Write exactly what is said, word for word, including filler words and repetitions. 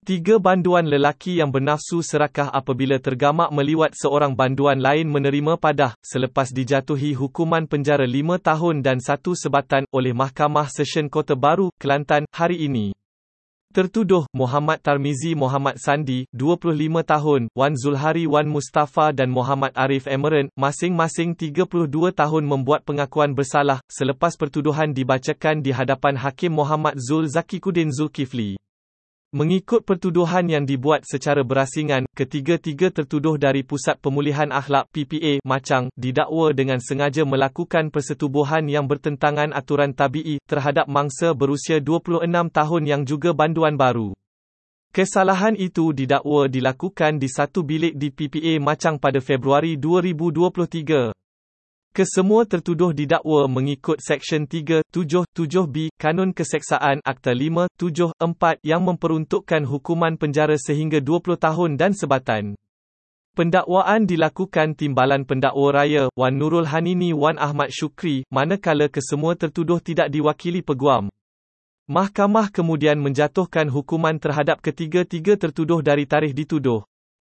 Tiga banduan lelaki yang bernafsu serakah apabila tergamak meliwat seorang banduan lain menerima padah, selepas dijatuhi hukuman penjara lima tahun dan satu sebatan, oleh Mahkamah Session Kota Baru, Kelantan, hari ini. Tertuduh, Muhammad Tarmizi Muhammad Sandi, dua puluh lima tahun, Wan Zulhari Wan Mustafa dan Muhammad Arif Emeran, masing-masing tiga puluh dua tahun membuat pengakuan bersalah, selepas pertuduhan dibacakan di hadapan Hakim Muhammad Zul Zakikuddin Zulkifli. Mengikut pertuduhan yang dibuat secara berasingan, ketiga-tiga tertuduh dari Pusat Pemulihan Akhlak P P A Machang didakwa dengan sengaja melakukan persetubuhan yang bertentangan aturan tabi'i terhadap mangsa berusia dua puluh enam tahun yang juga banduan baru. Kesalahan itu didakwa dilakukan di satu bilik di P P A Machang pada Februari dua ribu dua puluh tiga. Kesemua tertuduh didakwa mengikut Seksyen tiga tujuh tujuh B Kanun Keseksaan Akta lima tujuh empat yang memperuntukkan hukuman penjara sehingga dua puluh tahun dan sebatan. Pendakwaan dilakukan Timbalan Pendakwa Raya, Wan Nurul Hanini Wan Ahmad Syukri, manakala kesemua tertuduh tidak diwakili peguam. Mahkamah kemudian menjatuhkan hukuman terhadap ketiga-tiga tertuduh dari tarikh dituduh.